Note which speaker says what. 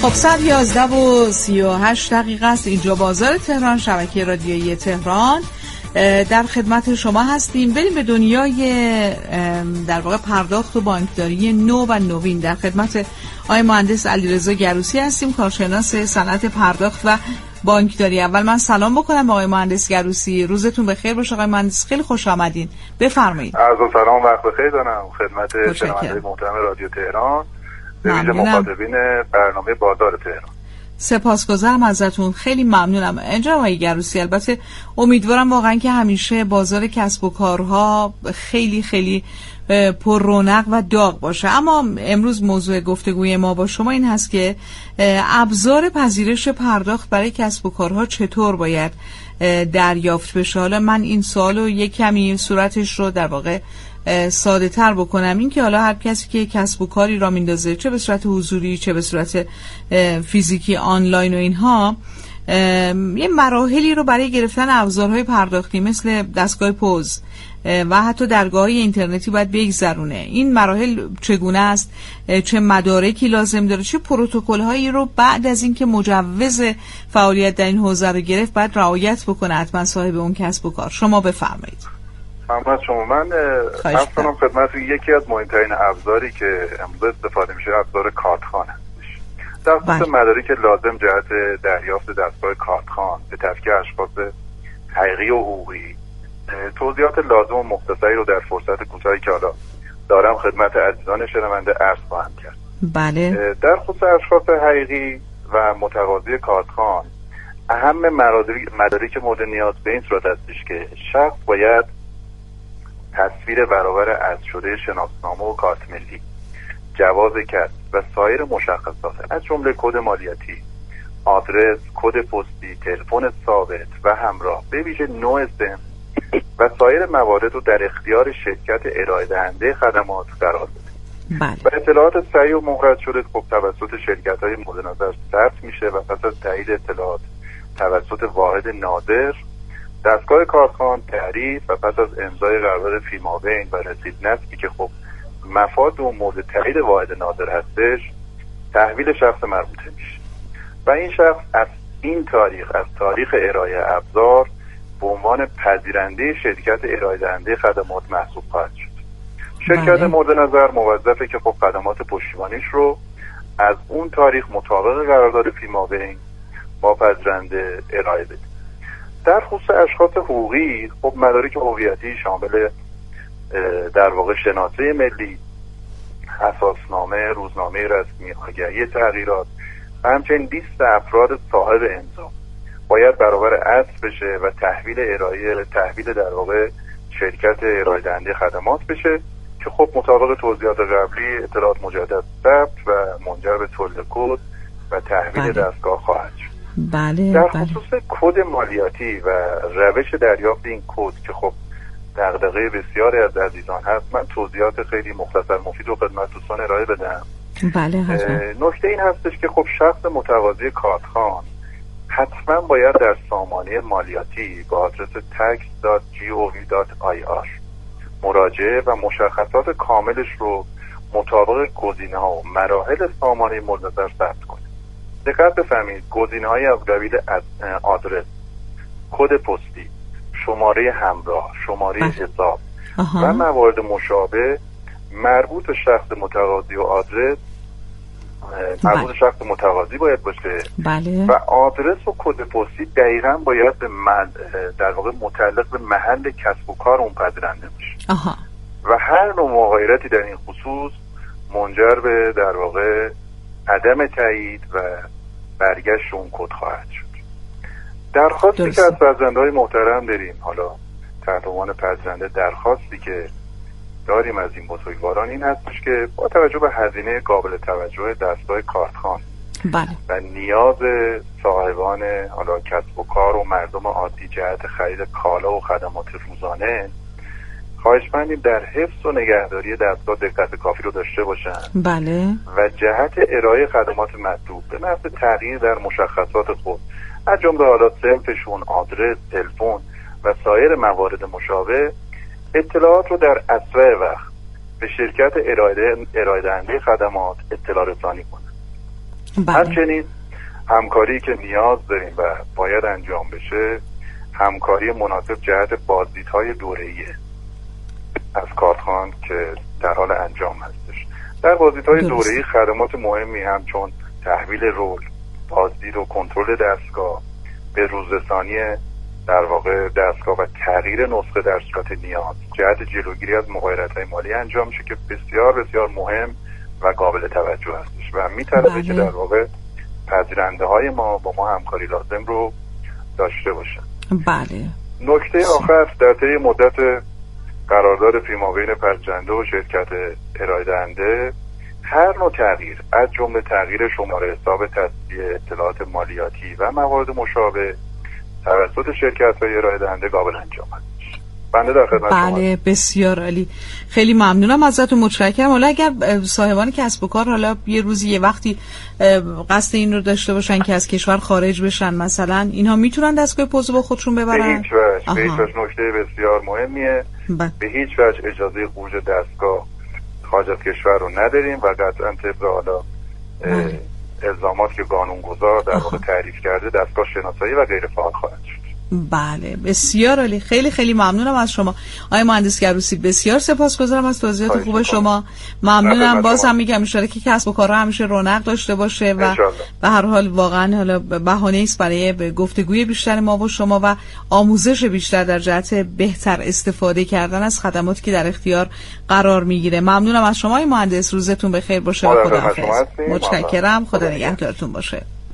Speaker 1: خب 111:38 است. اینجا بازار تهران، شبکه رادیویی تهران، در خدمت شما هستیم. بریم به دنیای در واقع پرداخت و بانکداری نو و نوین. در خدمت آقای مهندس علیرضا گروسی هستیم، کارشناس صنعت پرداخت و بانکداری. اول من سلام بکنم آقای مهندس گروسی، روزتون بخیر باشه. آقای مهندس خیلی خوش آمدین، بفرمایید.
Speaker 2: عرض سلام، وقت بخیر دارم خدمت شنوندگان محترم رادیو تهران، به ویژه مخاطبین برنامه بازار تهران.
Speaker 1: سپاسگزارم ازتون، خیلی ممنونم. اینجا آقای گروسی، البته امیدوارم واقعا که همیشه بازار کسب و کارها خیلی خیلی پر رونق و داغ باشه. اما امروز موضوع گفتگوی ما با شما این هست که ابزار پذیرش پرداخت برای کسب و کارها چطور باید دریافت بشه. حالا من این سوالو یک کمی صورتش رو در واقع ساده تر بکنم، این که حالا هر کسی که کسب و کاری را میندازه، چه به صورت حضوری چه به صورت فیزیکی آنلاین و اینها، یه مراحلی رو برای گرفتن ابزارهای پرداختی مثل دستگاه پوز و حتی درگاه‌های اینترنتی باید بگذرونه. این مراحل چگونه است؟ چه مدارکی لازم داره؟ چه پروتکل‌هایی رو بعد از اینکه مجوز فعالیت در این حوزه رو گرفت باید رعایت بکنه حتما صاحب اون کسب و کار؟ شما بفرمایید.
Speaker 2: ممنون شما. من عرض کنم خدمتتون یکی از مهمترین ابزاری که امروز استفاده میشه ابزار کارتخوان هستش. در خصوص مدارک لازم جهت دریافت دستگاه کارتخوان به تفکیک اشخاص حقیقی و حقوقی، توضیحات لازم و مختصری رو در فرصت کوتاهی که حالا دارم خدمت عزیزان شنونده عرض خواهم کرد.
Speaker 1: بله.
Speaker 2: در خصوص اشخاص حقیقی و متقاضی کارتخوان، اهم مدارک مورد نیاز به این صورت هستش که شخص باید تصویر برابر اصل شده شناسنامه و کارت ملی، جواز کسب و سایر مشخصات از جمله کد مالیاتی، آدرس، کد پستی، تلفن ثابت و همراه، به ویژه نوع سن و سایر موارد رو در اختیار شرکت ارائه دهنده خدمات قرار بده.
Speaker 1: بله.
Speaker 2: و اطلاعات صحیح و مقرر شده خب توسط شرکت‌های مورد نظر ثبت میشه و پس از تایید اطلاعات توسط واحد ناظر، دستگاه کارتخوان تعریف و پس از امضای قرارداد فیمابین و رسید نسبی که خب مفاد و مورد تایید واحد ناظر هستش، تحویل شخص مربوطه میشه و این شخص از این تاریخ، از تاریخ ارائه ابزار، به عنوان پذیرنده شرکت ارائه دهنده خدمات محسوب خواهد شد. شرکت مورد نظر موظفه که خب خدمات پشتیبانیش رو از اون تاریخ مطابق قرارداد فیمابین با پذیرنده ارائه بده. در خصوص اشخاص حقوقی، خب مدارک هویتی شامل در واقع شناسه ملی، اساسنامه، روزنامه رسمی، آگهی تغییرات و همچنین لیست افراد صاحب امضا باید برابر اصل بشه و تحویل در واقع شرکت ارائه دهنده خدمات بشه که خب مطابق توضیحات قبلی اطلاعات مجدد ثبت و منجر به تولید کد و تحویل دستگاه خواهد شد.
Speaker 1: بله.
Speaker 2: در خصوص کد مالیاتی و روش دریافت این کد که خب دغدغه بسیاری از عزیزان هست، من توضیحات خیلی مختصر مفید رو خدمت دوستان ارائه بدم.
Speaker 1: بله حتما.
Speaker 2: نکته این هستش که خب شخص متقاضی کارتخوان حتما باید در سامانه مالیاتی با آدرس tax.gov.ir مراجعه و مشخصات کاملش رو مطابق گزینه‌ها و مراحل سامانه مورد نظر ثبت کنه. دقت بفرمایید، گزینه‌های از قبیل آدرس، کد پستی، شماره همراه، شماره حساب و موارد مشابه مربوط به شخص متقاضی و آدرس مربوط به شخص متقاضی باید باشه.
Speaker 1: بله.
Speaker 2: و آدرس و کد پستی دقیقاً باید به در واقع متعلق به محل کسب و کار اون پذیرنده باشه. و هر نوع مغایرتی در این خصوص منجر به در واقع عدم تایید و برگشت اون کد خواهد شد. درخواستی که از فرزندهای محترم داریم، حالا تحت عنوان پذیرنده، درخواستی که داریم از این بزرگواران این هستش که با توجه به هزینه قابل توجه دستگاه کارتخوان و نیاز صاحبان حالا کسب و کار و مردم عادی جهت خرید کالا و خدمات روزانه، خواهشمندیم در حفظ و نگهداری دستگاه دقت کافی رو داشته باشن.
Speaker 1: بله.
Speaker 2: و جهت ارائه خدمات مطلوب به محض تغییر در مشخصات خود از جمله حالا صنفشون، آدرس، تلفن و سایر موارد مشابه، اطلاعات رو در اسرع وقت به شرکت ارائه دهنده خدمات اطلاع رسانی کنند. همچنین همکاری که نیاز داریم و باید انجام بشه، همکاری مناسب جهت بازدیدهای دوره‌ایه از کارخان که در حال انجام هستش. در بازدیدهای دوره‌ای خدمات مهمی همچون تحویل رول، بازدید و کنترل دستگاه، به روزرسانی در واقع دستگاه و تغییر نسخه در صورت نیاز جهت جلوگیری از مغایرت‌های مالی انجام میشه که بسیار بسیار مهم و قابل توجه هستش و می‌طلبه که در واقع پذیرنده های ما با ما همکاری لازم رو داشته باشن.
Speaker 1: بله.
Speaker 2: نکته آخر، در طی مدت قرارداد فیمابین پذیرنده و شرکت ارائه دهنده هر نوع تغییر از جمله تغییر شماره حساب تصفیه اطلاعات مالیاتی و موارد مشابه توسط شرکت‌های ارائه دهنده قابل انجام است. بنده در خدمت شما.
Speaker 1: بله بسیار عالی، خیلی ممنونم ازتون، متشکرم. حالا اگر صاحبان کسب و کار حالا یه روزی یه وقتی قصد این رو داشته باشن که از کشور خارج بشن مثلا، اینها میتونن دستگاه پوزو با خودشون ببرن؟
Speaker 2: به هیچ وجه نکته بسیار مهمیه. به هیچ وجه اجازه خروج دستگاه خارج از کشور رو نداریم و قطعا طبق حالا الزامات که قانونگذار در واقع تعریف کرده دستگاه شناسایی و غیر فعال خواهد شد.
Speaker 1: بله بسیار عالی، خیلی خیلی ممنونم از شما آقای مهندس گروسی، بسیار سپاسگزارم از توضیحات خوب شما. ممنونم. باز هم میگم ان شاءالله که کسب و کارها همیشه رونق داشته باشه و به هر حال واقعا حالا بهانه است برای گفتگوی بیشتر ما و شما و آموزش بیشتر در جهت بهتر استفاده کردن از خدماتی که در اختیار قرار میگیره. ممنونم از شما آقای مهندس، روزتون بخیر باشه و خداحافظ. متشکرم، خدا نگهدارتون باشه.